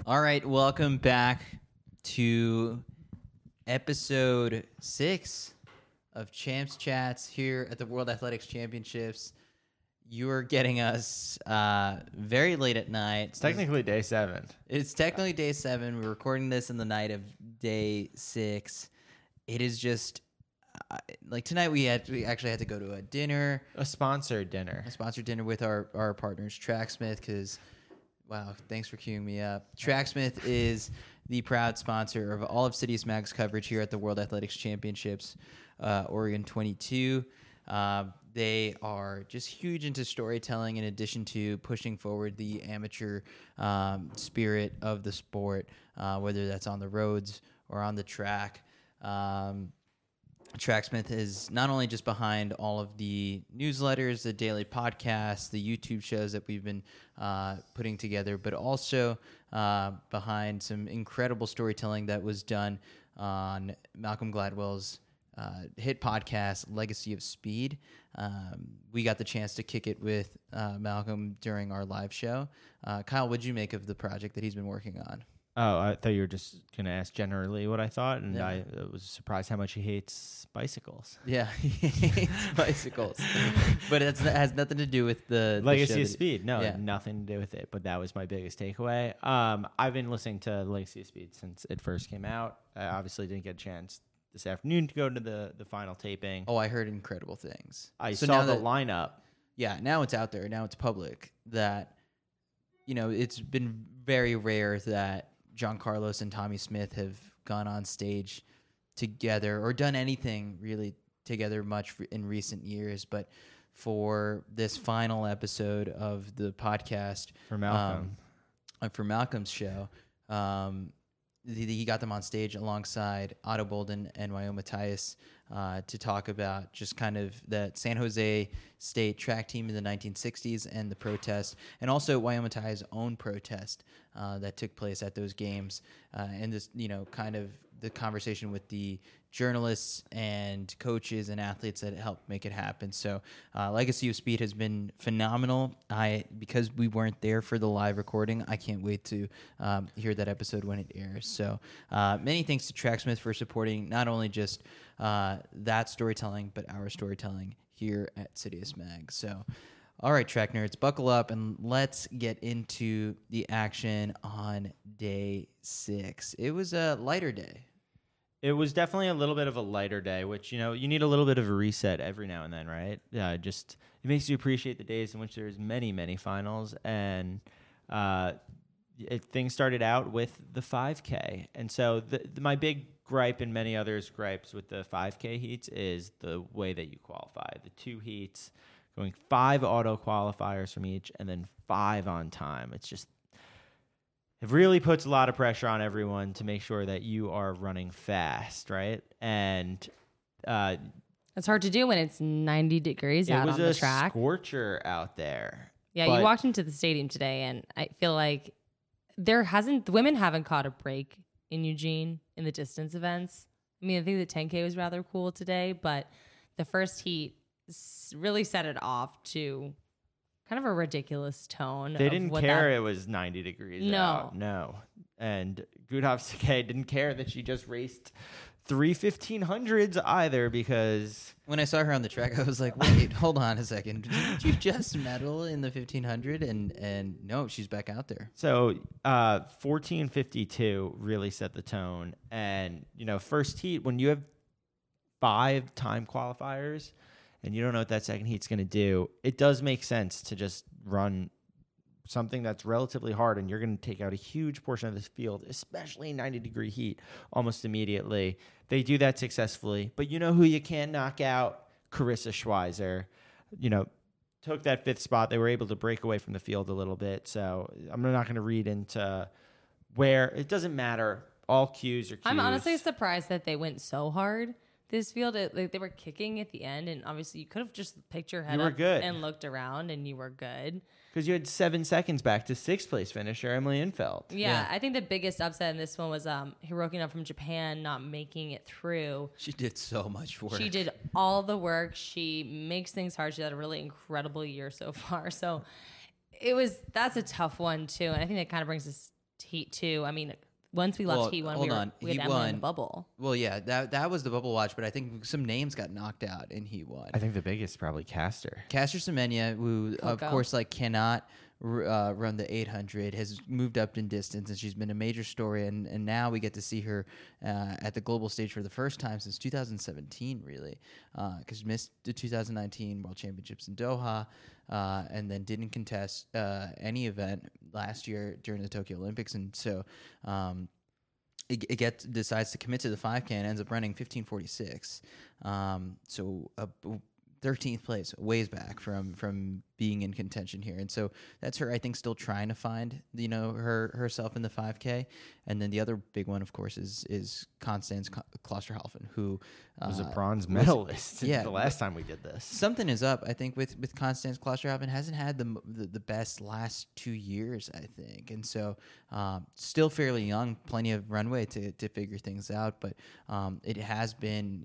All right, welcome back to episode 6 of Champs Chats here at the World Athletics Championships. You're getting us very late at night. It's technically day 7. It's technically day 7. We're recording this in the night of day 6. It is just like tonight we actually had to go to a dinner, A sponsored dinner. with our partners Tracksmith, because wow, thanks for queuing me up. Tracksmith is the proud sponsor of all of Citius Mag's coverage here at the World Athletics Championships, Oregon 22. They are just huge into storytelling in addition to pushing forward the amateur spirit of the sport, whether that's on the roads or on the track. Tracksmith is not only just behind all of the newsletters, the daily podcasts, the YouTube shows that we've been putting together, but also behind some incredible storytelling that was done on Malcolm Gladwell's hit podcast, Legacy of Speed. We got the chance to kick it with Malcolm during our live show. Kyle, what did you make of the project that he's been working on? Oh, I thought you were just going to ask generally what I thought, and Yeah. I was surprised how much he hates bicycles. Yeah, he hates bicycles. But that has nothing to do with the Legacy show of that- Speed. No, yeah. nothing to do with it, but that was my biggest takeaway. I've been listening to Legacy of Speed since it first came out. I obviously didn't get a chance this afternoon to go to the final taping. Oh, I heard incredible things. I So saw now the that- lineup. Yeah, now it's out there. Now it's public that, it's been very rare that John Carlos and Tommy Smith have gone on stage together or done anything really together much in recent years. But for this final episode of the podcast For Malcolm. for Malcolm's show, he got them on stage alongside Otto Bolden and Wayo Matthias to talk about just kind of the San Jose State track team in the 1960s and the protest, and also Wayo Matthias' own protest that took place at those games, and this, kind of the conversation with the journalists and coaches and athletes that helped make it happen. So Legacy of Speed has been phenomenal. Because we weren't there for the live recording, I can't wait to hear that episode when it airs. So many thanks to Tracksmith for supporting not only just that storytelling, but our storytelling here at Citius Mag. So all right, track nerds, buckle up and let's get into the action on day 6. It was a lighter day. It was definitely a little bit of a lighter day, which, you need a little bit of a reset every now and then, right? Just it makes you appreciate the days in which there's many, many finals. And things started out with the 5K. And so my big gripe and many others' gripes with the 5K heats is the way that you qualify. The 2 heats, going 5 auto qualifiers from each, and then 5 on time. It really puts a lot of pressure on everyone to make sure that you are running fast, right? And It's hard to do when it's 90 degrees out on the it was a track. scorcher out there. Yeah, but you walked into the stadium today, and I feel like the women haven't caught a break in Eugene in the distance events. I mean, I think the 10K was rather cool today, but the first heat really set it off to kind of a ridiculous tone. They of didn't what care that- it was 90 degrees No. out. No. And Gudhoff Sakay didn't care that she just raced 3 1500s either, because When I saw her on the track, I was like, wait, hold on a second. Did you just medal in the 1500? And no, she's back out there. so 1452 really set the tone. And, first heat, when you have 5 time qualifiers and you don't know what that second heat's going to do, it does make sense to just run something that's relatively hard, and you're going to take out a huge portion of this field, especially 90-degree heat, almost immediately. They do that successfully. But you know who you can't knock out? Carissa Schweizer. Took that 5th spot. They were able to break away from the field a little bit. So I'm not going to read into where. It doesn't matter. All cues are cues. I'm honestly surprised that they went so hard this field. They were kicking at the end, and obviously you could have just picked your head You were up good. and looked around, and you were good. Because you had 7 seconds back to 6th place finisher Emily Infeld. Yeah, I think the biggest upset in this one was Hirokina from Japan not making it through. She did so much work. She did all the work. She makes things hard. She had a really incredible year so far. So that's a tough one too. And I think that kind of brings us Heat 2. I mean, once we left Well, Heat 1, hold we on. had Heat Emily in the 1 bubble. Well, yeah, that was the bubble watch, but I think some names got knocked out in Heat 1. I think the biggest probably Caster. Caster Semenya, who of Coco. course like cannot run the 800, has moved up in distance, and she's been a major story. And now we get to see her at the global stage for the first time since 2017, really, because she missed the 2019 World Championships in Doha, and then didn't contest any event last year during the Tokyo Olympics, and so. It decides to commit to the 5K and ends up running 15:46. So 13th place, ways back from being in contention here, and so that's her. I think still trying to find herself in the 5K, and then the other big one, of course, is Constance Klosterhalfen, who Was a bronze medalist yeah, the last time we did this. Something is up, I think, with Constance Klosterhalfen. Hasn't had the best last 2 years, I think, and so still fairly young, plenty of runway to figure things out. But it has been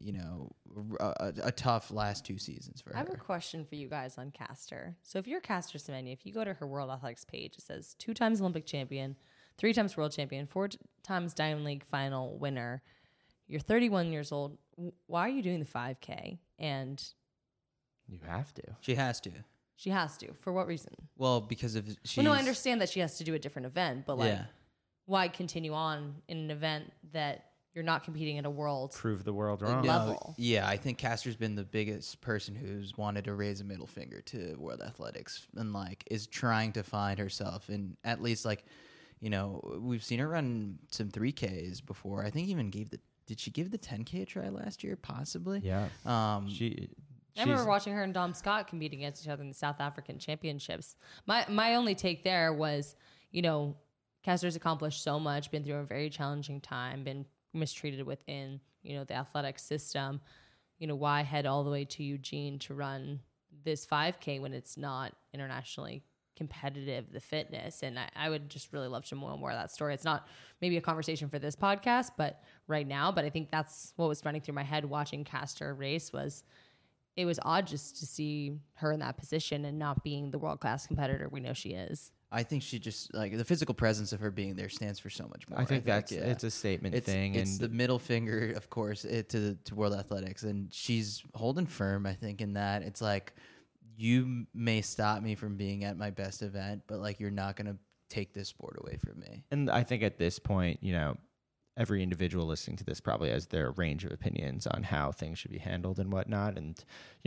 a tough last 2 seasons for her. I have a question for you guys on Caster. So if you're Caster Semenya, if you go to her World Athletics page, it says 2 times Olympic champion, 3 times world champion, 4 times Diamond League final winner. You're 31 years old. Why are you doing the 5K? And You have to. She has to. she has to. For what reason? Well, because of she's. Well, no, I understand that she has to do a different event, but like, Yeah. why continue on in an event that you're not competing at a world? Prove the world wrong. Yeah. level. Yeah, I think Caster's been the biggest person who's wanted to raise a middle finger to World Athletics and like is trying to find herself in at least like, we've seen her run some 3Ks before. I think even did she give the 10K a try last year? Possibly. Yeah. Um, I remember watching her and Dom Scott compete against each other in the South African Championships. My only take there was, Caster's accomplished so much, been through a very challenging time, been mistreated within, the athletic system. Why head all the way to Eugene to run this 5K when it's not internationally competitive, the fitness? And I would just really love to know more of that story. It's not maybe a conversation for this podcast, but right now, but I think that's what was running through my head watching Caster race was it was odd just to see her in that position and not being the world-class competitor we know she is. I think she just like the physical presence of her being there stands for so much more. I think it's a statement thing. It's and the middle finger, of course, to World Athletics, and she's holding firm. I think in that it's like you may stop me from being at my best event, but like you're not gonna take this sport away from me. And I think at this point, every individual listening to this probably has their range of opinions on how things should be handled and whatnot. And,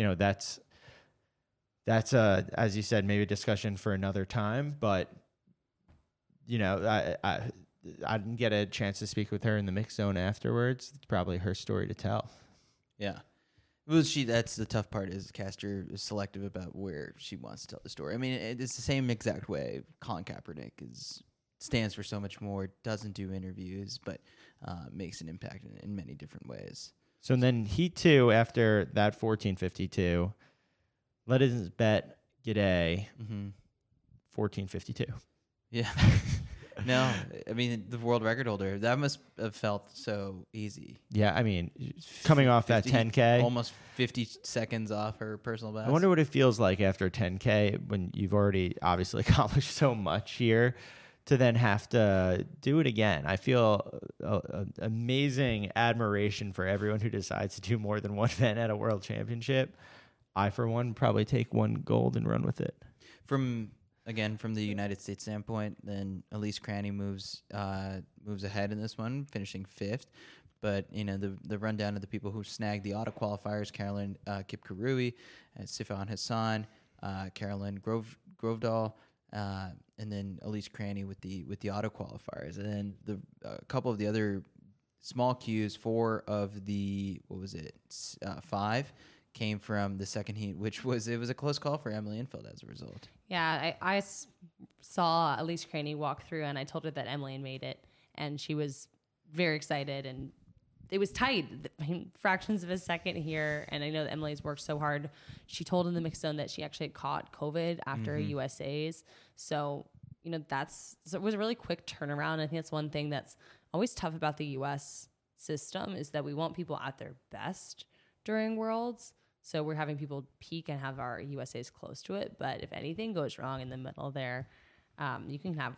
that's as you said, maybe a discussion for another time, but I didn't get a chance to speak with her in the mix zone afterwards. It's probably her story to tell. Yeah. Well, that's the tough part is Caster is selective about where she wants to tell the story. I mean, it's the same exact way Colin Kaepernick stands for so much more, doesn't do interviews, but makes an impact in many different ways. So then Heat 2, after that 14:52, Letizabeth Gidey, 14:52. Yeah. No, I mean, the world record holder, that must have felt so easy. Yeah, I mean, coming off that 10K. Almost 50 seconds off her personal best. I wonder what it feels like after 10K when you've already obviously accomplished so much here to then have to do it again. I feel amazing admiration for everyone who decides to do more than one event at a world championship. I, for one, probably take one gold and run with it. From the United States standpoint, then Elise Cranny moves ahead in this one, finishing 5th. But the rundown of the people who snagged the auto qualifiers: Caroline Kipkurui, Sifan Hassan, Caroline Grovedal, and then Elise Cranny with the auto qualifiers, and then a couple of the other small cues. 4 of the 5 came from the second heat, which was a close call for Emily Infeld as a result. Yeah, I saw Elise Cranny walk through, and I told her that Emily made it, and she was very excited, and it was tight. I mean, fractions of a second here, and I know that Emily's worked so hard. She told in the mixed zone that she actually had caught COVID after USA's, so it was a really quick turnaround. I think that's one thing that's always tough about the U.S. system is that we want people at their best during Worlds. So we're having people peak and have our USAs close to it. But if anything goes wrong in the middle there, you can have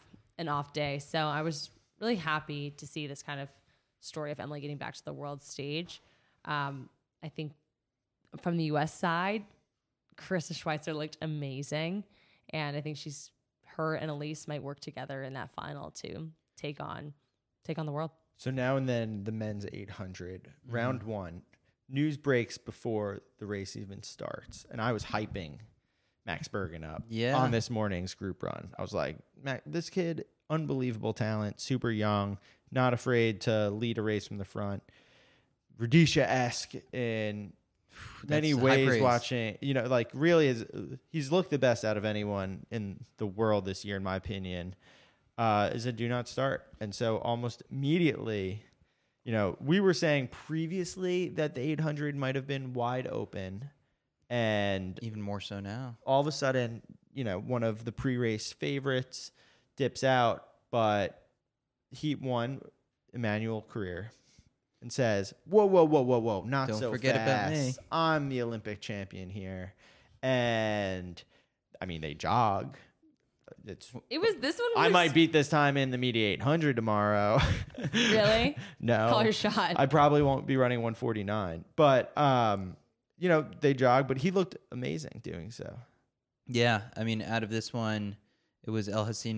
an off day. So I was really happy to see this kind of story of Emily getting back to the world stage. I think from the U.S. side, Carissa Schweitzer looked amazing. And I think her and Elise might work together in that final to take on the world. So now and then, the men's 800, round one, news breaks before the race even starts. And I was hyping Max Bergen up on this morning's group run. I was like, this kid, unbelievable talent, super young, not afraid to lead a race from the front. Rudisha-esque in many ways, watching, like really he's looked the best out of anyone in the world this year, in my opinion. Is a do not start. And so almost immediately, we were saying previously that the 800 might have been wide open, and even more so now. All of a sudden, one of the pre-race favorites dips out, but Heat 1, Emmanuel Career, and says, whoa, not Don't so forget fast. about me. I'm the Olympic champion here. And, I mean, they jog. This one was, I might beat this time in the media 800 tomorrow. Really? No. Call your shot. I probably won't be running 149. But, they jog, but he looked amazing doing so. Yeah, I mean, out of this one, it was El Hassan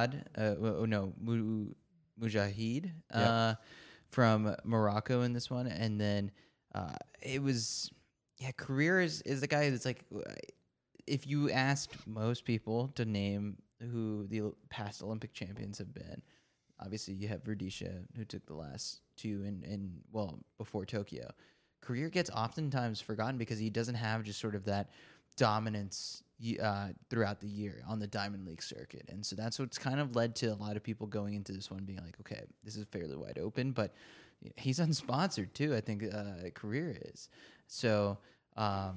Mujahid from Morocco in this one. And then it was, Career is the guy that's like, if you asked most people to name who the past Olympic champions have been, obviously you have Rudisha, who took the last two before Tokyo. Career gets oftentimes forgotten because he doesn't have just sort of that dominance throughout the year on the Diamond League circuit. And so that's what's kind of led to a lot of people going into this one being like, okay, this is fairly wide open, but he's unsponsored too. I think Career is. So I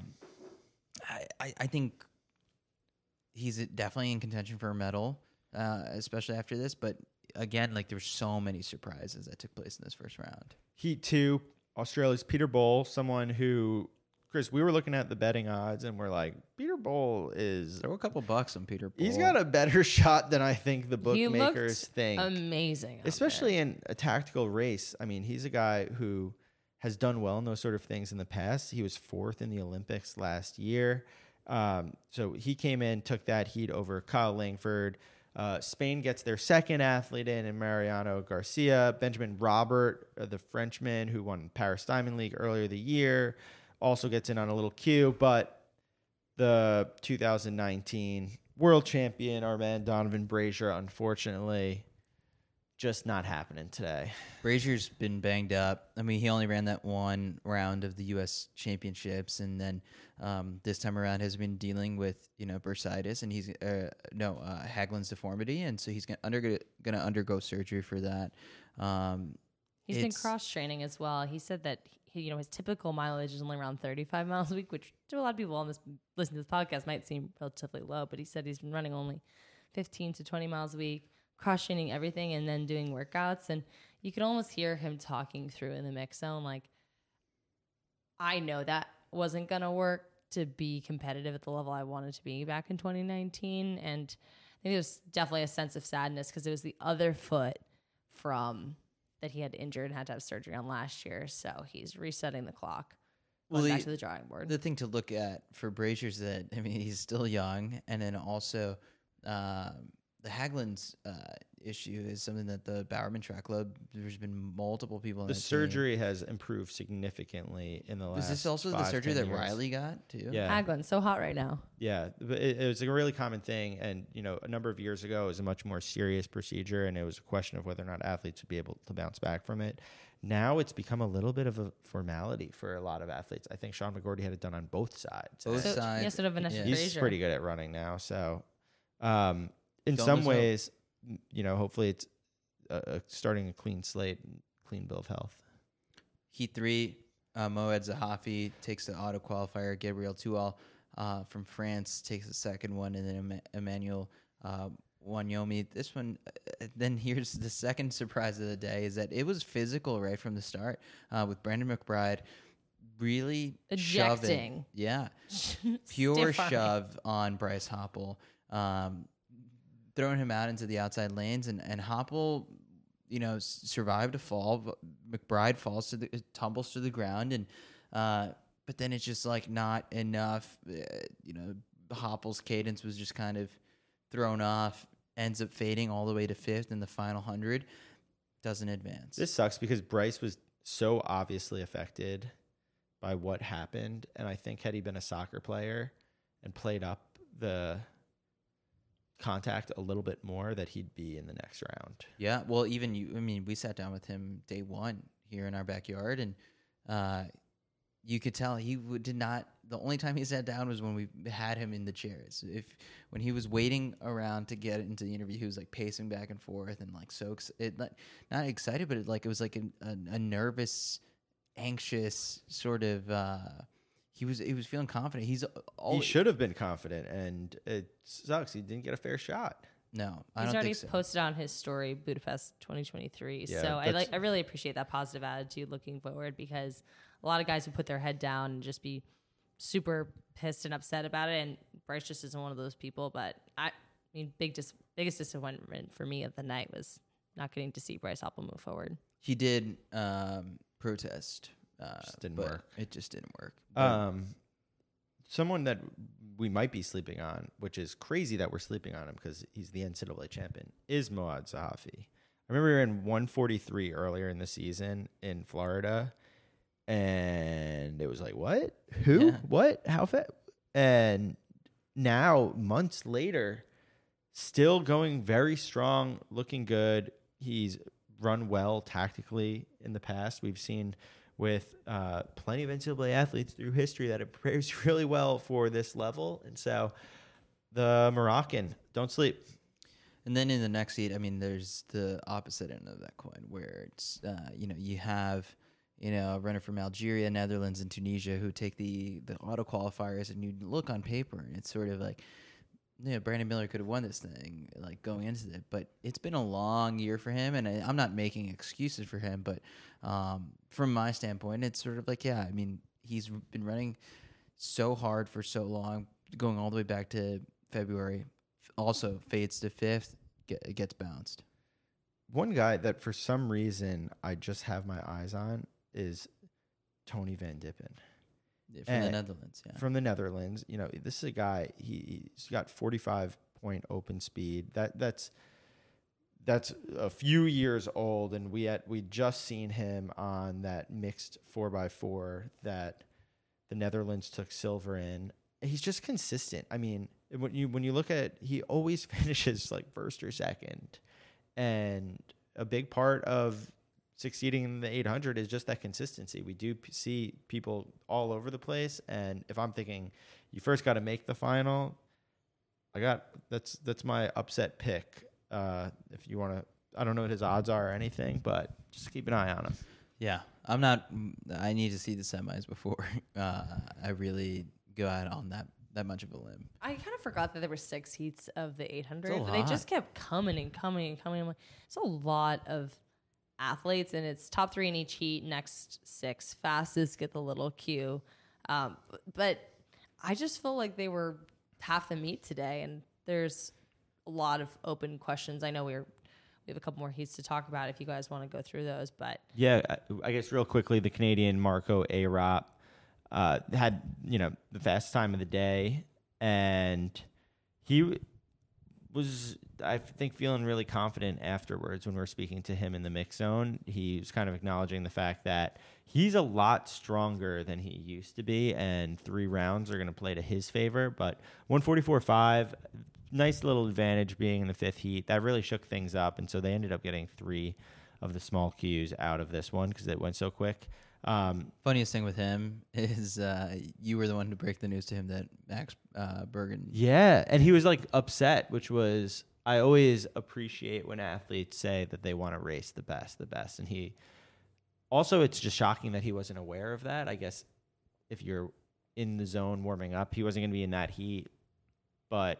think he's definitely in contention for a medal, especially after this. But again, like there's so many surprises that took place in this first round. Heat 2, Australia's Peter Bol, someone who, Chris, we were looking at the betting odds and we're like, Peter Bol is... Throw a couple bucks on Peter Bol. He's got a better shot than I think the bookmakers think. Amazing. Especially in a tactical race. I mean, he's a guy who has done well in those sort of things in the past. He was 4th in the Olympics last year. So he came in, took that heat over Kyle Langford. Spain gets their second athlete in Mariano Garcia. Benjamin Robert, the Frenchman who won Paris Diamond League earlier the year, also gets in on a little queue. But the 2019 world champion, Armand Donovan Brazier, unfortunately, just not happening today. Brazier's been banged up. I mean, he only ran that one round of the U.S. Championships, and then this time around has been dealing with bursitis, and he's Haglund's deformity, and so he's going to undergo surgery for that. He's been cross training as well. He said that his typical mileage is only around 35 miles a week, which to a lot of people listening to this podcast might seem relatively low, but he said he's been running only 15 to 20 miles a week, cross training everything, and then doing workouts. And you can almost hear him talking through in the mix zone, like, I know that wasn't going to work to be competitive at the level I wanted to be back in 2019. And I think there was definitely a sense of sadness because it was the other foot from that he had injured and had to have surgery on last year. So he's resetting the clock. Back to the drawing board. The thing to look at for Brazier is that, I mean, he's still young. And then also the Haglund's issue is something that the Bowerman Track Club, there's been multiple people in the that surgery team. has improved significantly in the last. Was this also the surgery that Riley got too? Yeah, Haglund's so hot right now. Yeah, it was a really common thing, and a number of years ago, it was a much more serious procedure, and it was a question of whether or not athletes would be able to bounce back from it. Now it's become a little bit of a formality for a lot of athletes. I think Sean McGorty had it done on both sides. Yes, Vanessa He's Frazier. pretty good at running now, so. In some ways, hopefully it's starting a clean slate, clean bill of health. Heat 3, Moed Zahafi takes the auto qualifier. Gabriel Tual from France takes the second one, and then Emmanuel Wanyomi. This one, then here's the second surprise of the day, is that it was physical right from the start with Brandon McBride really ejecting. Shoving. Yeah. Pure shove on Bryce Hoppel. throwing him out into the outside lanes, and Hoppel, survived a fall. But McBride tumbles to the ground, and but then it's just like not enough. Hoppel's cadence was just kind of thrown off. Ends up fading all the way to fifth in the final 100. Doesn't advance. This sucks because Bryce was so obviously affected by what happened, and I think had he been a soccer player and played up the contact a little bit more, that he'd be in the next round. Yeah, well, we sat down with him day one here in our backyard, and you could tell he did not. The only time he sat down was when we had him in the chairs. When he was waiting around to get into the interview, he was like pacing back and forth and like not excited, but it was like a nervous, anxious sort of. He was feeling confident. He should have been confident, and it sucks he didn't get a fair shot. No, He's already posted on his story Budapest 2023. Yeah, so I really appreciate that positive attitude looking forward, because a lot of guys would put their head down and just be super pissed and upset about it. And Bryce just isn't one of those people. But biggest disappointment for me of the night was not getting to see Bryce Hoppel move forward. He did protest. Just didn't work. It just didn't work. Someone that we might be sleeping on, which is crazy that we're sleeping on him because he's the NCAA champion, is Moad Zahafi. I remember we were in 143 earlier in the season in Florida, and it was like, what? Who? Yeah. What? How fast? And now, months later, still going very strong, looking good. He's run well tactically in the past. We've seen with plenty of NCAA athletes through history that it prepares really well for this level. And so the Moroccan, don't sleep. And then in the next seat, there's the opposite end of that coin where it's, you have, a runner from Algeria, Netherlands, and Tunisia who take the auto qualifiers, and you look on paper and it's sort of like, Brandon Miller could have won this thing, like going into it, but it's been a long year for him, and I'm not making excuses for him, but from my standpoint, it's sort of like, he's been running so hard for so long, going all the way back to February, also fades to fifth, gets bounced. One guy that for some reason I just have my eyes on is Tony Van Dippen. From the Netherlands, yeah. From the Netherlands. This is a guy, he's got 45-point open speed. That's a few years old, and we just seen him on that mixed 4x4 that the Netherlands took silver in. He's just consistent. When you look at, he always finishes like first or second, and a big part of succeeding in the 800 is just that consistency. We do see people all over the place, and if I'm thinking you first got to make the final, that's my upset pick. If you want to, I don't know what his odds are or anything, but just keep an eye on him. Yeah, I need to see the semis before I really go out on that much of a limb. I kind of forgot that there were 6 heats of the 800, but they just kept coming and coming and coming. I'm like, it's a lot of athletes, and it's top 3 in each heat, next 6 fastest get the little cue. But I just feel like they were half the meet today, and there's a lot of open questions. I know we have a couple more heats to talk about if you guys want to go through those, but yeah, I guess real quickly, the Canadian Marco Arop had the fastest time of the day, and he was, I think, feeling really confident afterwards when we were speaking to him in the mix zone. He was kind of acknowledging the fact that he's a lot stronger than he used to be, and 3 rounds are going to play to his favor. But 144.5, nice little advantage being in the 5th heat. That really shook things up, and so they ended up getting 3 of the small cues out of this one because it went so quick. Funniest thing with him is you were the one to break the news to him that Max Bergen. Yeah, and he was like upset, which was, I always appreciate when athletes say that they want to race the best. And he also, it's just shocking that he wasn't aware of that. I guess if you're in the zone warming up, he wasn't going to be in that heat, but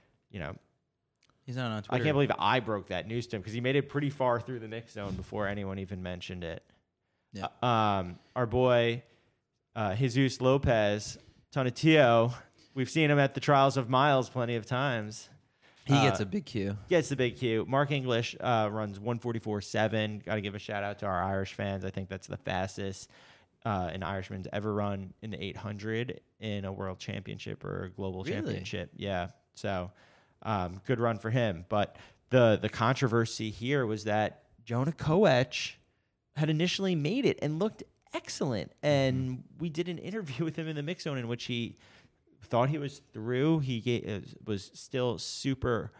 he's not on Twitter. I can't believe I broke that news to him because he made it pretty far through the mix zone before anyone even mentioned it. Yeah. Our boy, Jesus Lopez Tonatiuh, we've seen him at the Trials of Miles plenty of times. He gets a big Q. Gets the big Q. Mark English runs 1:44.7. Got to give a shout out to our Irish fans. I think that's the fastest an Irishman's ever run in the 800 in a world championship or a global Really? championship. Yeah. So good run for him. But the controversy here was that Jonah Koech had initially made it and looked excellent. And we did an interview with him in the mix zone in which he thought he was through. He was still super,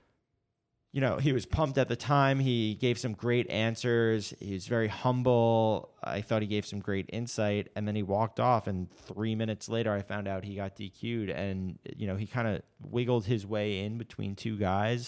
he was pumped at the time. He gave some great answers. He was very humble. I thought he gave some great insight. And then he walked off. And 3 minutes later, I found out he got DQ'd. And, he kind of wiggled his way in between two guys.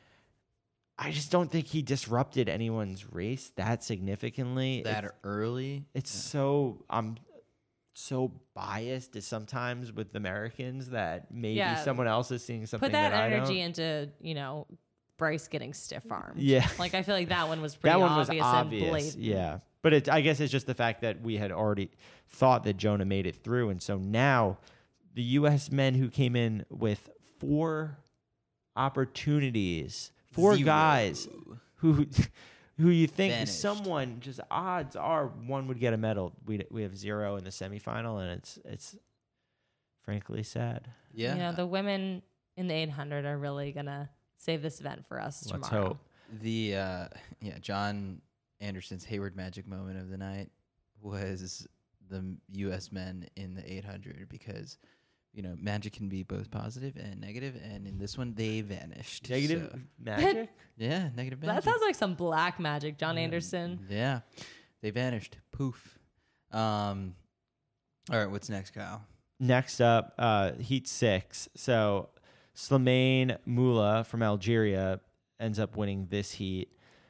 I just don't think he disrupted anyone's race that significantly. That early? I'm so biased sometimes with Americans that maybe Yeah. someone else is seeing something Put that I energy don't. into, Bryce getting stiff armed. Yeah. Like, I feel like that one was pretty That one was obvious obvious. and blatant. Yeah. But I guess it's just the fact that we had already thought that Jonah made it through. And so now the U.S. men who came in with 4 opportunities, 4 Zero. guys who you think Vanished. someone, just odds are one would get a medal. We have 0 in the semifinal, and it's frankly sad. Yeah. The women in the 800 are really going to save this event for us Let's tomorrow. hope. The John Anderson's Hayward Magic moment of the night was the U.S. men in the 800 because magic can be both positive and negative, and in this one they vanished. Negative So, magic? yeah, negative magic. That sounds like some black magic, John Anderson. Yeah, they vanished. Poof. All right, what's next, Kyle? Next up, Heat 6. So Slimane Moula from Algeria ends up winning this heat.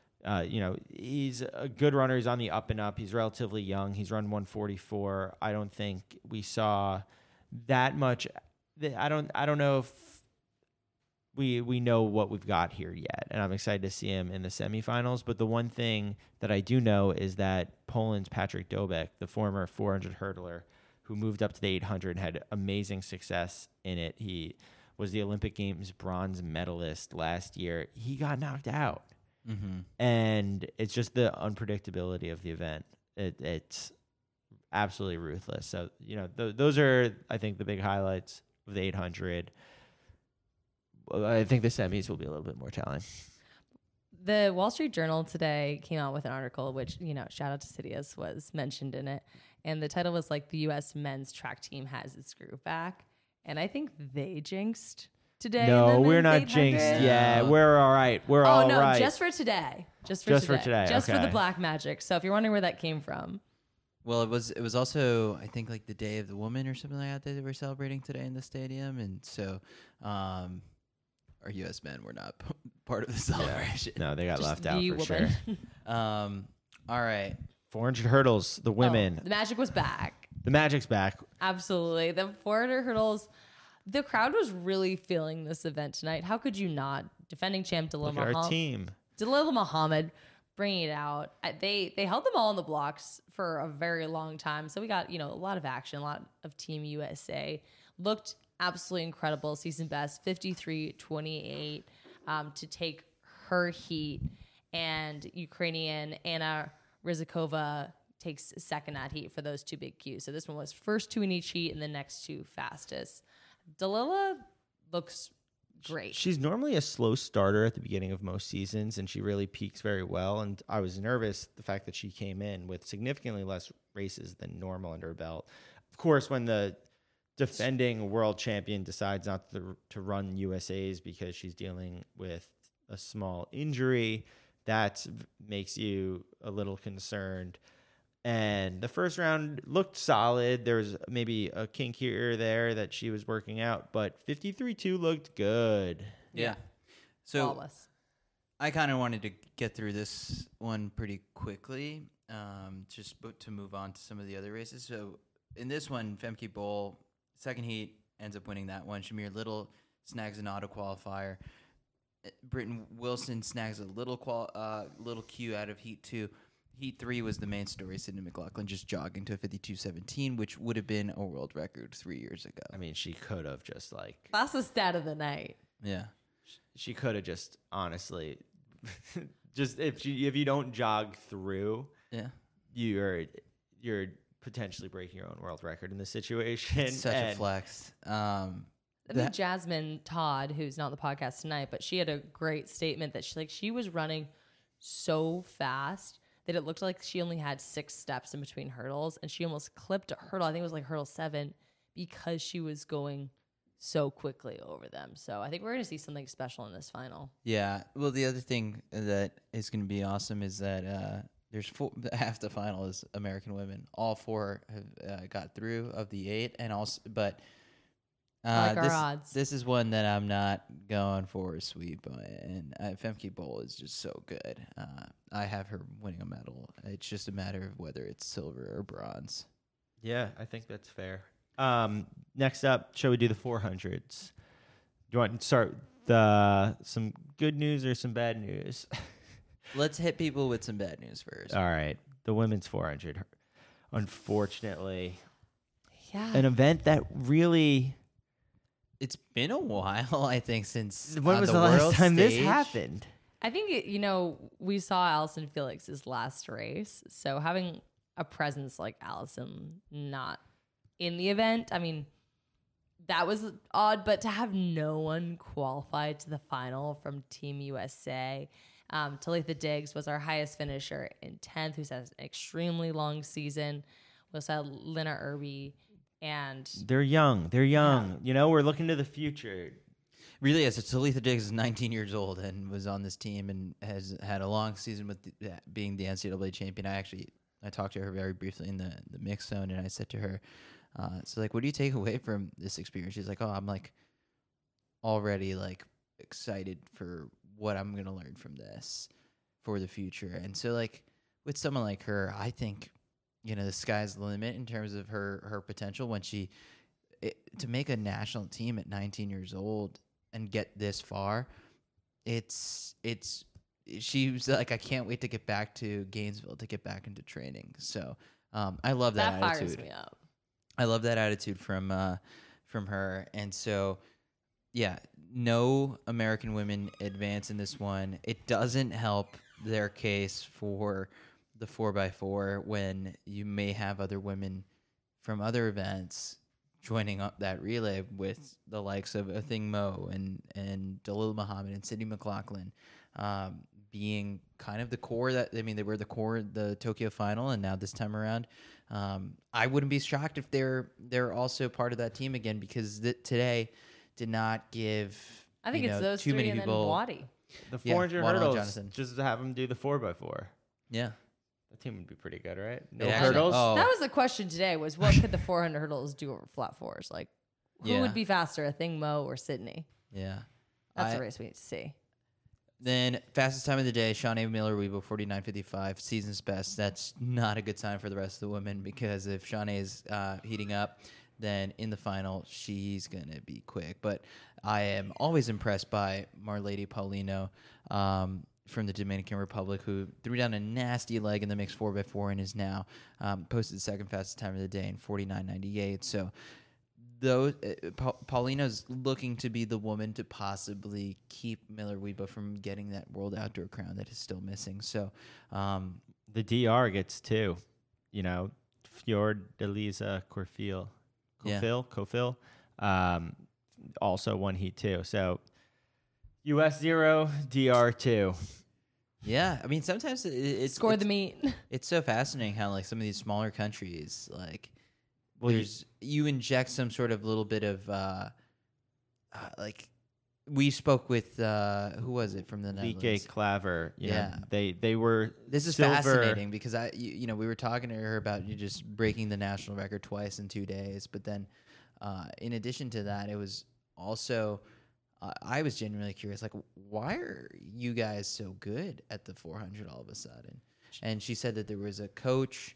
He's a good runner. He's on the up and up. He's relatively young. He's run 144. I don't think we saw that much. I don't know if we know what we've got here yet, and I'm excited to see him in the semifinals. But the one thing that I do know is that Poland's Patrick Dobek, the former 400 hurdler, who moved up to the 800 and had amazing success in it. He was the Olympic Games bronze medalist last year. He got knocked out. Mm-hmm. And it's just the unpredictability of the event. It's absolutely ruthless. So, those are, I think, the big highlights of the 800. I think the semis will be a little bit more telling. The Wall Street Journal today came out with an article, which, shout out to Sidious, was mentioned in it. And the title was like, the U.S. men's track team has its groove back. And I think they jinxed today. No, in the we're men's not 800. jinxed. Yeah, we're all right. We're all no, right. just for today. Just for today. Just for okay. the black magic. So if you're wondering where that came from. Well, it was also, I think, like the Day of the Woman or something like that they were celebrating today in the stadium, and so our U.S. men were not part of the celebration. No, they got Just left out the for sure. woman. All right. 400 hurdles, the women. The magic was back. The magic's back. Absolutely. The 400 hurdles, the crowd was really feeling this event tonight. How could you not? Defending champ Look at our team. Dalila Muhammad bringing it out. They held them all on the blocks for a very long time. So we got, a lot of action, a lot of Team USA. Looked absolutely incredible. Season best, 53-28 to take her heat. And Ukrainian Anna Rizikova takes second at heat for those 2 big Qs. So this one was first 2 in each heat and the next 2 fastest. Dalila looks great. She's normally a slow starter at the beginning of most seasons, and she really peaks very well. And I was nervous the fact that she came in with significantly less races than normal under her belt. Of course, when the defending world champion decides not to run USA's because she's dealing with a small injury, that makes you a little concerned. And the first round looked solid. There was maybe a kink here or there that she was working out, but 53-2 looked good. Yeah. So Flawless. I kind of wanted to get through this one pretty quickly, just to move on to some of the other races. So in this one, Femke Bol, second heat, ends up winning that one. Shamir Little snags an auto qualifier. Britton Wilson snags a little Q out of heat 2. Heat 3 was the main story. Sydney McLaughlin just jogging to a 52.17, which would have been a world record 3 years ago. I mean, she could have just That's the stat of the night. Yeah. she could have just honestly, just if you don't jog through, Yeah. you're potentially breaking your own world record in this situation. Such a flex. I think Jasmine Todd, who's not on the podcast tonight, but she had a great statement that she was running so fast that it looked like she only had 6 steps in between hurdles, and she almost clipped a hurdle. I think it was like hurdle 7 because she was going so quickly over them. So I think we're going to see something special in this final. Yeah. Well, the other thing that is going to be awesome is that there's half the final is American women. All 4 have got through of the 8, and also, but I like our odds. This is one that I'm not going for a sweep, and Femke Bol is just so good. I have her winning a medal. It's just a matter of whether it's silver or bronze. Yeah, I think that's fair. Next up, shall we do the 400s? Do you want to start some good news or some bad news? Let's hit people with some bad news first. All right, the women's 400. Unfortunately, Yeah. an event that really. It's been a while, I think, since When was the world last time this stage. happened? I think, we saw Allison Felix's last race. So having a presence like Allison not in the event, I mean, that was odd. But to have no one qualified to the final from Team USA, Talitha Diggs was our highest finisher in 10th, who's had an extremely long season. We also had Lena Irby. And They're young. We're looking to the future. Really, as Talitha Diggs is 19 years old and was on this team and has had a long season with being the NCAA champion. I talked to her very briefly in the mix zone, and I said to her, so what do you take away from this experience? She's like, oh, I'm already excited for what I'm going to learn from this for the future. And so with someone like her, I think, the sky's the limit in terms of her potential when to make a national team at 19 years old and get this far. She was like, I can't wait to get back to Gainesville to get back into training. So I love that attitude. Fires me up. I love that attitude from her. And so, yeah, no American women advance in this one. It doesn't help their case for the 4x4 when you may have other women from other events joining up that relay with the likes of Athing Mo and Dalil Muhammad and Sydney McLaughlin being kind of the core they were the core of the Tokyo final, and now this time around I wouldn't be shocked if they're also part of that team again, because today did not give I think it's those too three many and people. then Wadi. The 400 hurdles, Jonathan. just have them do the 4x4. Yeah. The team would be pretty good, right? No It actually- hurdles. oh. That was the question today, was what could the 400 hurdles do over flat fours? Who would be faster, Athing Mo or Sydney? Yeah. That's a race we need to see. Then fastest time of the day, Shawnee Miller-Uibo, 49.55, season's best. That's not a good sign for the rest of the women, because if Shawnee is heating up, then in the final she's gonna be quick. But I am always impressed by Marlady Paulino from the Dominican Republic, who threw down a nasty leg in the mixed 4x4 and is now posted second fastest time of the day in 49.98. So Paulino's looking to be the woman to possibly keep Miller-Uibo from getting that World Outdoor crown that is still missing. So The DR gets 2. Fiordalisa Corfil. Cofil. Also one heat too. So US 0, DR 2. yeah, I mean, sometimes it's Score the meet. It's so fascinating how some of these smaller countries you inject some sort of little bit of we spoke with who was it from the Netherlands? BK Claver. Yeah. They were. This is silver. fascinating because we were talking to her about you just breaking the national record twice in 2 days, but then in addition to that, it was also I was genuinely curious, why are you guys so good at the 400 all of a sudden? And she said that there was a coach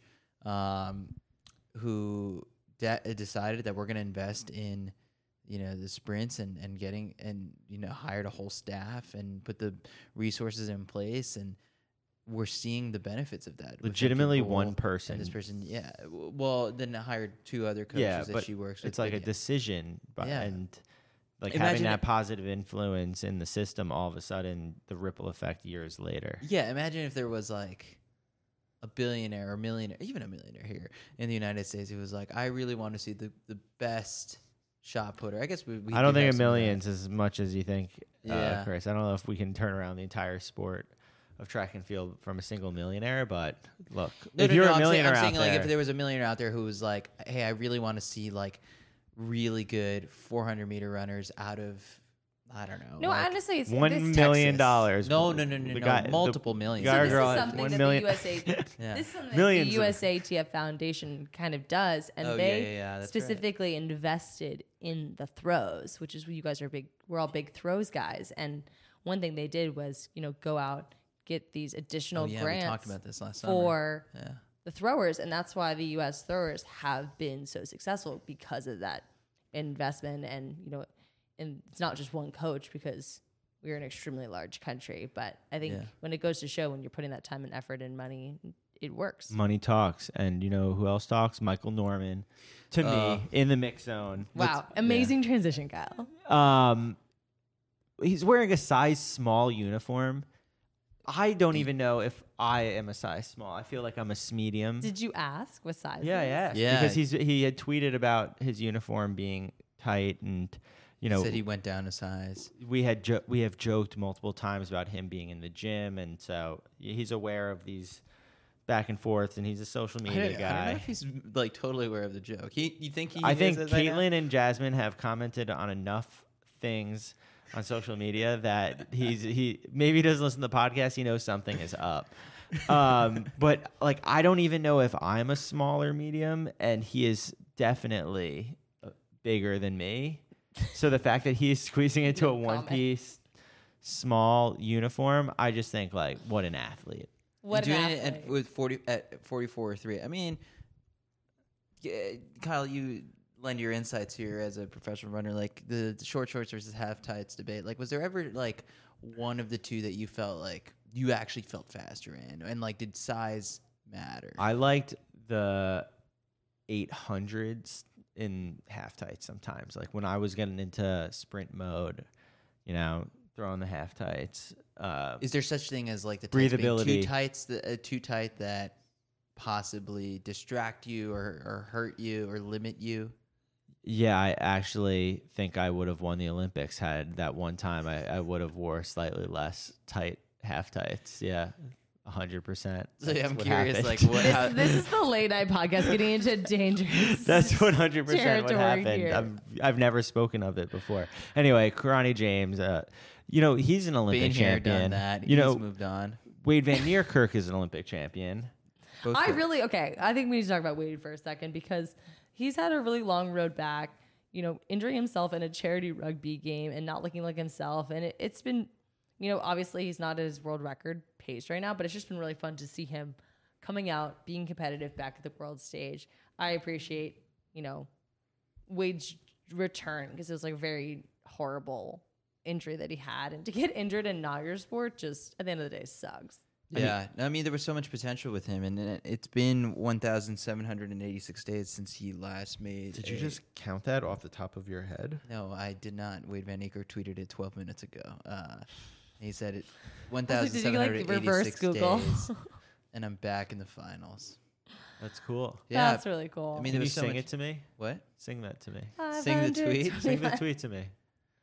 who decided that we're going to invest in the sprints and getting and hired a whole staff and put the resources in place, and we're seeing the benefits of that. Legitimately one person. And this person, yeah. Well, then hired 2 other coaches that she works with. It's like a decision, and Like Imagine having that it- positive influence in the system, all of a sudden, the ripple effect years later. Yeah, imagine if there was like a billionaire or millionaire, even a millionaire here in the United States who was like, I really want to see the best shot putter. I guess we I don't do think have a some of that. million's as much as you think, Yeah. Chris. I don't know if we can turn around the entire sport of track and field from a single millionaire, but look, if you're a millionaire I'm saying out like there, if there was a millionaire out there who was like, hey, I really want to see like really good 400-meter runners out of, I don't know. No, like, honestly, it's $1 this million. No, The guy- multiple the millions. guy So or this girl is at something 1 that million. the USA, Yeah. this is something that Millions the of- USATF Foundation kind of does, and Oh, yeah, they yeah, yeah, that's right. specifically invested in the throws, which is what you guys are big. We're all big throws guys, and one thing they did was go out, get these additional Oh, yeah, grants we talked about this last summer. for Yeah. the throwers, and that's why the U.S. throwers have been so successful because of that investment, and and it's not just one coach because we're an extremely large country, but I think Yeah. when it goes to show, when you're putting that time and effort and money, it works. Money talks, and you know who else talks? Michael Norman, to me in the mix zone. Wow, amazing transition, Kyle. He's wearing a size small uniform. I don't even know if I am a size small. I feel like I'm a medium. Did you ask what size? Yeah, it is? yeah. Yeah. Because he had tweeted about his uniform being tight, and Said he went down a size. we have joked multiple times about him being in the gym, and so he's aware of these back and forth, and he's a social media I don't know guy. if he's like totally aware of the joke. You think he? I is think it by now? Caitlin and Jasmine have commented on enough things on social media that he maybe doesn't listen to the podcast. He knows something is up. But like, I don't even know if I'm a smaller medium, and he is definitely bigger than me. So the fact that he's squeezing into a No comment. one-piece small uniform, I just think like, what an athlete. What doing an it athlete. with 44 or 3. I mean, yeah, Kyle, you lend your insights here as a professional runner. Like the short shorts versus half tights debate. Like, was there ever like one of the two that you felt like you actually felt faster in, and like did size matter? I liked the 800s in half tights sometimes. Like when I was getting into sprint mode, throwing the half tights. Is there such thing as like the tights being Breathability. too tight that possibly distract you or hurt you or limit you? Yeah, I actually think I would have won the Olympics had that one time I would have wore slightly less tight half tights. Yeah, 100%. So yeah, I'm what curious, happened. like what? How, This is the late night podcast getting into dangerous. That's 100% what territory happened. here. I've never spoken of it before. Anyway, Karani James, he's an Olympic been here, champion. done that. You He's know, moved on. Wade Van Niekerk is an Olympic champion. Both I good. really I think we need to talk about Wade for a second because he's had a really long road back, injuring himself in a charity rugby game and not looking like himself. And it's been, obviously he's not at his world record pace right now, but it's just been really fun to see him coming out, being competitive back at the world stage. I appreciate, Wade's return because it was like a very horrible injury that he had. And to get injured in not your sport just at the end of the day sucks. Yeah, I mean, there was so much potential with him, and it's been 1,786 days since he last made. Did you just count that off the top of your head? No, I did not. Wade Van Niekerk tweeted it 12 minutes ago. He said it like, did you, like, 1,786 reverse Google? days, and I'm back in the finals. That's cool. Yeah, That's really cool. I mean, Can there you was so sing much- it to me? What? Sing that to me. Sing the tweet? Sing the tweet to me.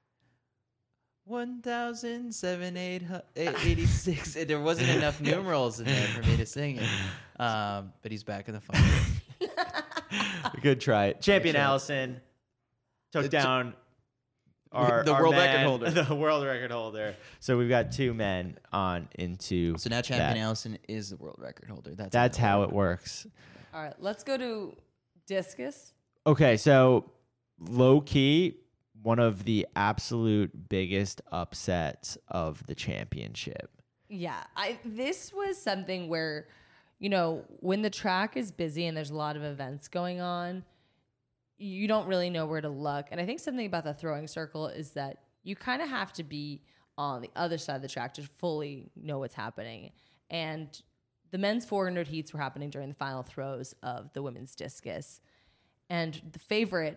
1,786. There wasn't enough numerals in there for me to sing it. But he's back in the finals. Good try. Champion try. Allison took The- down The our world record man, holder. The world record holder. So we've got two men on into So now Champion that. Allison is the world record holder. That's how it works. All right, let's go to discus. Okay, so low key, one of the absolute biggest upsets of the championship. Yeah, this was something where, when the track is busy and there's a lot of events going on, you don't really know where to look. And I think something about the throwing circle is that you kind of have to be on the other side of the track to fully know what's happening. And the men's 400 heats were happening during the final throws of the women's discus. And the favorite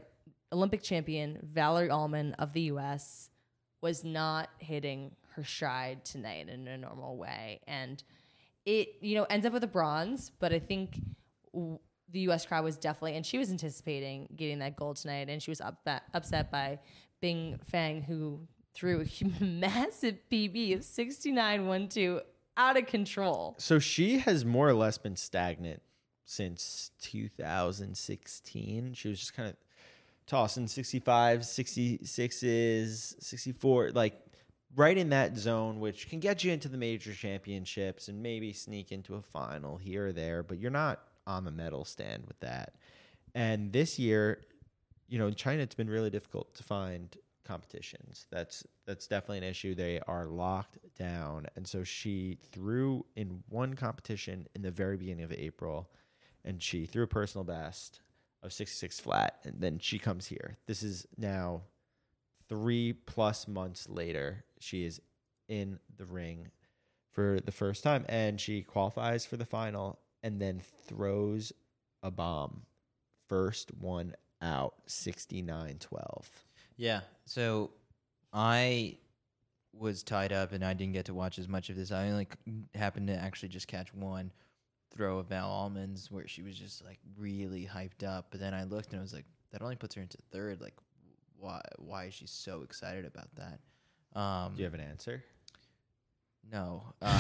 Olympic champion Valerie Allman of the U.S. was not hitting her stride tonight in a normal way. And it, ends up with a bronze, but I think the U.S. crowd was definitely, and she was anticipating getting that gold tonight, and she was upset by Bing Fang, who threw a massive PB of 69.12 out of control. So she has more or less been stagnant since 2016. She was just kind of tossing 65, 66s, 64, like right in that zone, which can get you into the major championships and maybe sneak into a final here or there, but you're not on the medal stand with that. And this year, in China, it's been really difficult to find competitions. That's definitely an issue. They are locked down. And so she threw in one competition in the very beginning of April, and she threw a personal best of 66 flat, and then she comes here. This is now 3+ months later. She is in the ring for the first time, and she qualifies for the final and then throws a bomb. First one out, 69.12. Yeah. So I was tied up and I didn't get to watch as much of this. I only happened to actually just catch one throw of Val Almonds where she was just like really hyped up. But then I looked and I was like, that only puts her into third. Like, why is she so excited about that? Do you have an answer? No.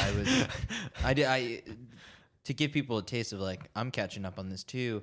To give people a taste of like, I'm catching up on this too.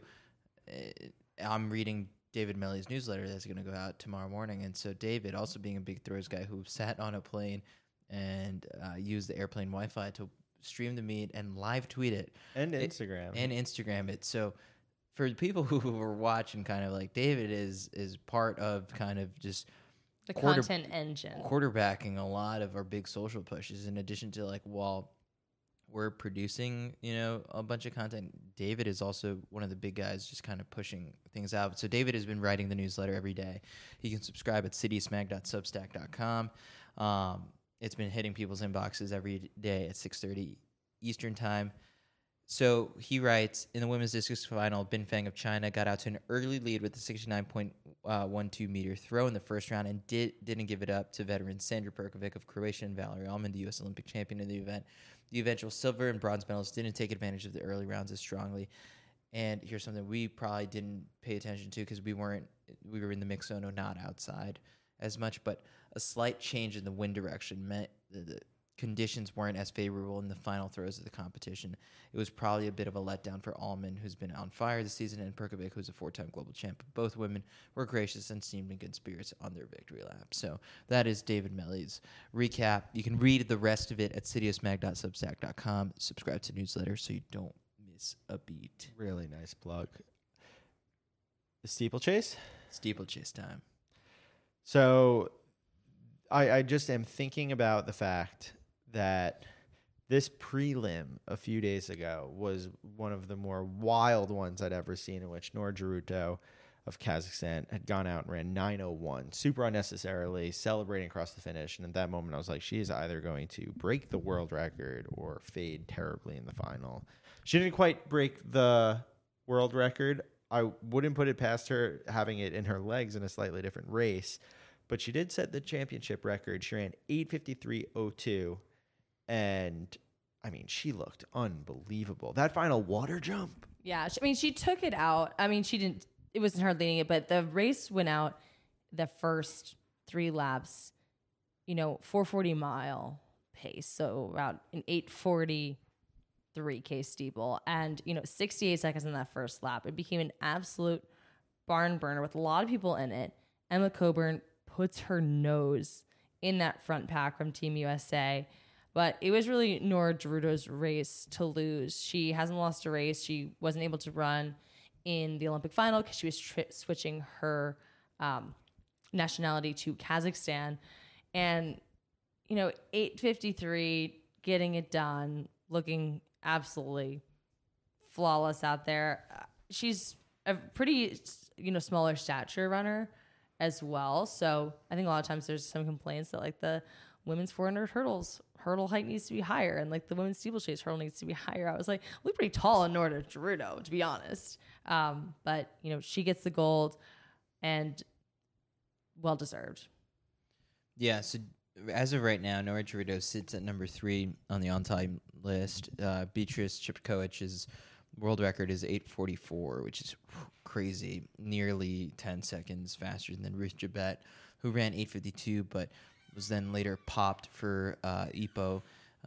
I'm reading David Melly's newsletter that's going to go out tomorrow morning. And so David, also being a big throws guy who sat on a plane and used the airplane Wi-Fi to stream the meet and live tweet it. And Instagram it. So for the people who were watching, kind of like David is part of kind of just the content engine, quarterbacking a lot of our big social pushes, in addition to like, while we're producing, a bunch of content, David is also one of the big guys just kind of pushing things out. So David has been writing the newsletter every day. You can subscribe at citiesmag.substack.com. It's been hitting people's inboxes every day at 6:30 Eastern time. So he writes, in the women's discus final, Bin Fang of China got out to an early lead with a 69.12 meter throw in the first round and didn't give it up to veterans Sandra Perkovic of Croatia and Valerie Allman, the U.S. Olympic champion in the event. The eventual silver and bronze medals didn't take advantage of the early rounds as strongly. And here's something we probably didn't pay attention to because we were in the mix zone, not outside as much, but a slight change in the wind direction meant the conditions weren't as favorable in the final throws of the competition. It was probably a bit of a letdown for Allman, who's been on fire this season, and Perkovic, who's a 4-time global champ. Both women were gracious and seemed in good spirits on their victory lap. So that is David Melly's recap. You can read the rest of it at citiesmag.substack.com. Subscribe to the newsletter so you don't miss a beat. Really nice plug. The steeplechase? Steeplechase time. So I just am thinking about the fact that this prelim a few days ago was one of the more wild ones I'd ever seen, in which Nora Geruto of Kazakhstan had gone out and ran 9:01, super unnecessarily, celebrating across the finish. And at that moment, I was like, she is either going to break the world record or fade terribly in the final. She didn't quite break the world record. I wouldn't put it past her having it in her legs in a slightly different race, but she did set the championship record. She ran 8:53.02, and I mean, she looked unbelievable. That final water jump. Yeah, she took it out. I mean, she didn't. It wasn't her leading it, but the race went out the first 3 laps, 440 mile pace. So about an 8:43 steeple and, 68 seconds in that first lap. It became an absolute barn burner with a lot of people in it. Emma Coburn puts her nose in that front pack from Team USA. But it was really Nora Geruto's race to lose. She hasn't lost a race. She wasn't able to run in the Olympic final because she was switching her nationality to Kazakhstan. And, 8:53, getting it done, looking absolutely flawless out there. She's a pretty, smaller stature runner as well. So I think a lot of times there's some complaints that like the women's 400 hurdle height needs to be higher, and like the women's steeplechase hurdle needs to be higher. I was like, look pretty tall in Nora Geruto, to be honest. But she gets the gold, and well deserved. Yeah, so as of right now, Nora Dorito sits at number 3 on the on-time list. Beatrice Chepkowich's world record is 8:44, which is crazy, nearly 10 seconds faster than Ruth Jabet, who ran 8:52, but was then later popped for EPO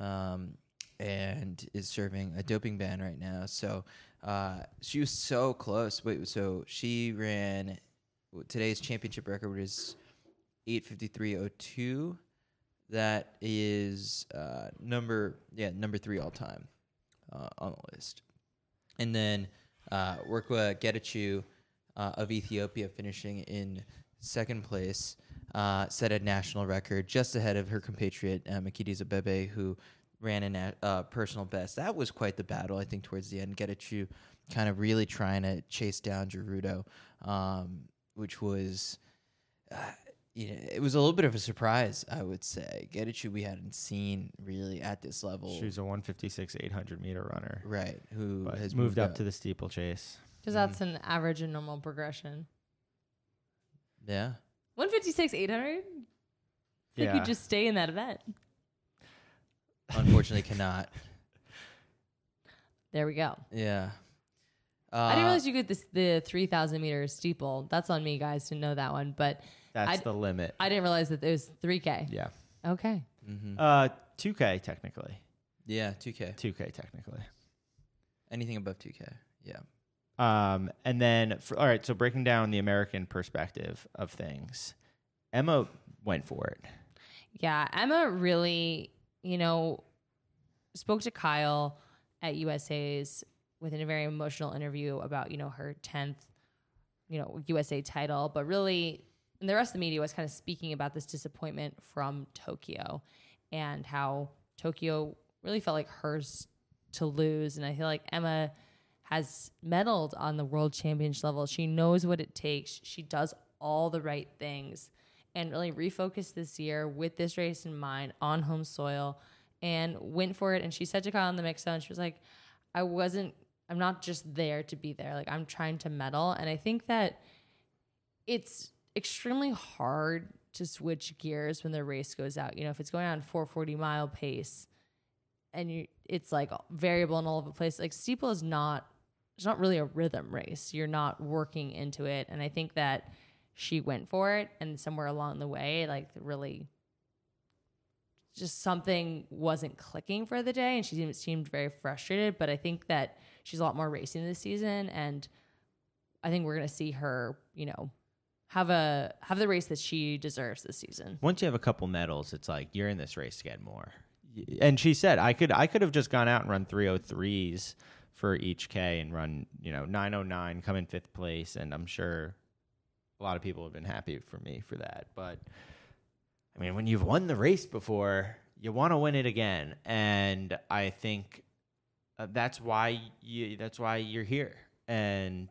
and is serving a doping ban right now. So she was so close. Wait, so she ran today's championship record is 8:53.02. That is number 3 all time on the list. And then Workwa Getachew of Ethiopia, finishing in second place, set a national record just ahead of her compatriot Makiti Zabebe, who ran a personal best. That was quite the battle, I think, towards the end. Getachew kind of really trying to chase down Gerudo, which was... it was a little bit of a surprise, I would say. Getachew we hadn't seen really at this level. She was a 156 800-meter runner. Right, who But has moved up to the steeplechase. Because that's an average and normal progression. Yeah. 156, 800? Yeah. You could just stay in that event. Unfortunately cannot. There we go. Yeah. I didn't realize you could the 3,000 meter steeple. That's on me, guys, to know that one. But That's the limit. I didn't realize that it was 3K. Yeah. Okay. 2K technically. Yeah, 2K. 2K technically. Anything above 2K. Yeah. And then, all right, so breaking down the American perspective of things, Emma went for it. Yeah, Emma really, spoke to Kyle at USA's within a very emotional interview about, her 10th, USA title. But really, and the rest of the media was kind of speaking about this disappointment from Tokyo and how Tokyo really felt like hers to lose. And I feel like Emma has medaled on the world championship level. She knows what it takes. She does all the right things and really refocused this year with this race in mind on home soil and went for it. And she said to Kyle in the mix zone, she was like, I'm not just there to be there. Like, I'm trying to medal. And I think that it's extremely hard to switch gears when the race goes out. If it's going on 440-mile pace and it's like variable and all over the place, like steeple it's not really a rhythm race. You're not working into it. And I think that she went for it, and somewhere along the way, like really just something wasn't clicking for the day, and she seemed very frustrated. But I think that she's a lot more racing this season, and I think we're going to see her, have the race that she deserves this season. Once you have a couple medals, it's like you're in this race to get more. And she said, I could have just gone out and run 303s for each K and run, 909, come in 5th place, and I'm sure a lot of people have been happy for me for that. But I mean, when you've won the race before, you want to win it again, and I think that's why you're here. And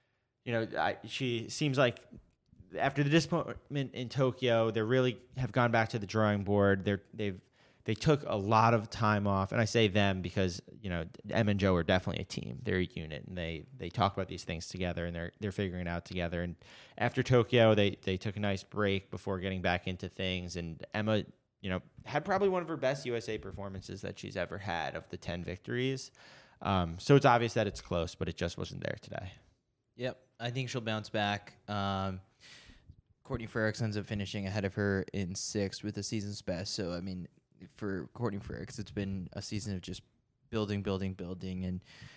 she seems like after the disappointment in Tokyo, they really have gone back to the drawing board. They took a lot of time off, and I say them because Em and Joe are definitely a team. They're a unit, and they talk about these things together, and they're figuring it out together. And after Tokyo, they took a nice break before getting back into things. And Emma, had probably one of her best USA performances that she's ever had of the 10 victories. So it's obvious that it's close, but it just wasn't there today. Yep. I think she'll bounce back. Courtney Frerichs ends up finishing ahead of her in 6th with the season's best. So, I mean, for Courtney Frerichs, it's been a season of just building, and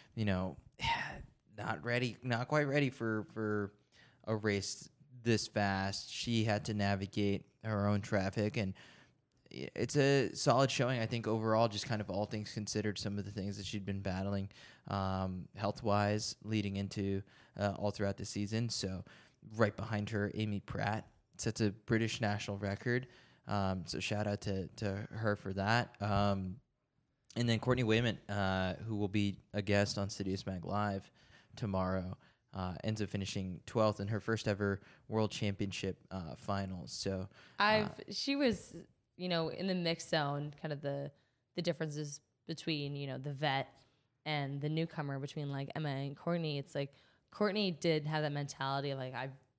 not quite ready for a race this fast. She had to navigate her own traffic, and it's a solid showing, I think, overall, just kind of all things considered, some of the things that she'd been battling health-wise leading into all throughout the season. So right behind her, Amy Pratt sets a British national record. So shout out to her for that. And then Courtney Wayment, who will be a guest on Citius Mag Live tomorrow, ends up finishing 12th in her first ever World Championship finals. So she was, in the mix zone, kind of the differences between, the vet and the newcomer between like Emma and Courtney. It's like Courtney did have that mentality of like,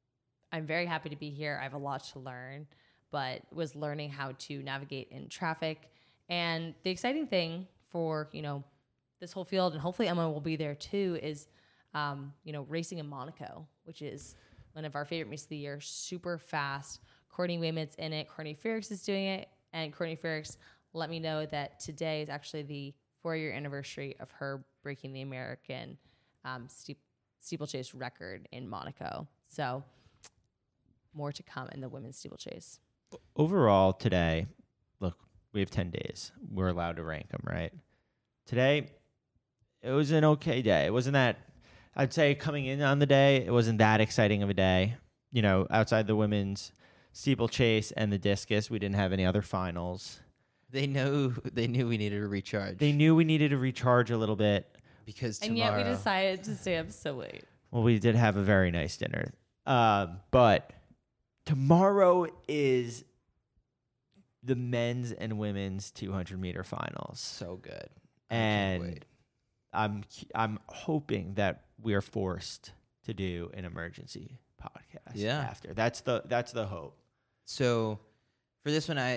I'm very happy to be here. I have a lot to learn, but was learning how to navigate in traffic. And the exciting thing for, this whole field, and hopefully Emma will be there too, is, racing in Monaco, which is one of our favorite races of the year, super fast. Courtney Wayman's in it. Courtney Frerichs is doing it. And Courtney Frerichs let me know that today is actually the 4-year anniversary of her breaking the American steeplechase record in Monaco. So more to come in the women's steeplechase. Overall today, look, we have 10 days. We're allowed to rank them, right? Today, it was an okay day. It wasn't that, I'd say coming in on the day, it wasn't that exciting of a day. Outside the women's steeplechase and the discus, we didn't have any other finals. They knew we needed to recharge. They knew we needed to recharge a little bit. Because and tomorrow, yet we decided to stay up so late. Well, we did have a very nice dinner. But tomorrow is the men's and women's 200-meter finals. so good. I can't wait. And I'm hoping that we are forced to do an emergency podcast after. That's the hope. So for this one,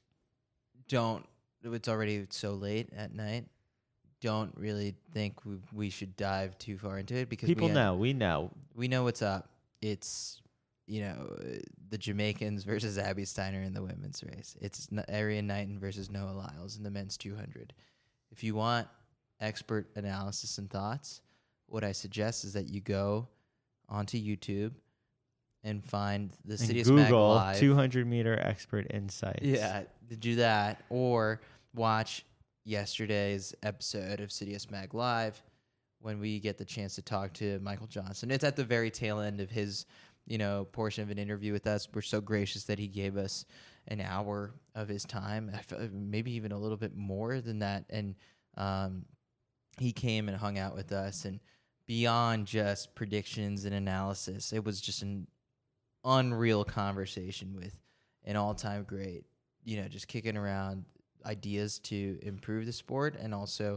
it's already so late at night. Don't really think we should dive too far into it because we know what's up. It's the Jamaicans versus Abby Steiner in the women's race. It's Arian Knighton versus Noah Lyles in the men's 200. If you want expert analysis and thoughts, what I suggest is that you go onto YouTube and find the Citius Mag Google Live 200-meter expert insights. Yeah, to do that, or watch yesterday's episode of Citius Mag Live when we get the chance to talk to Michael Johnson. It's at the very tail end of his, portion of an interview with us. We're so gracious that he gave us an hour of his time, maybe even a little bit more than that. And he came and hung out with us, and beyond just predictions and analysis, it was just an unreal conversation with an all-time great, just kicking around ideas to improve the sport, and also,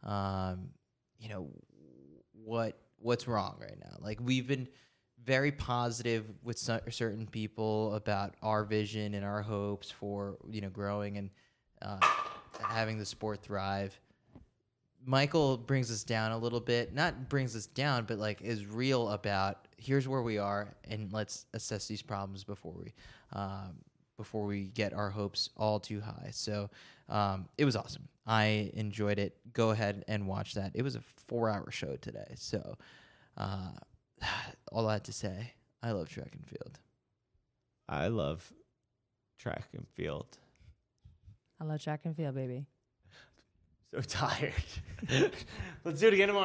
what's wrong right now. Like, we've been very positive with certain people about our vision and our hopes for, growing and having the sport thrive. Michael brings us down a little bit, not brings us down, but is real about here's where we are, and let's assess these problems before we get our hopes all too high. So it was awesome. I enjoyed it. Go ahead and watch that. It was a 4-hour show today. So all that to say, I love track and field. I love track and field. I love track and field, baby. So tired. Let's do it again tomorrow.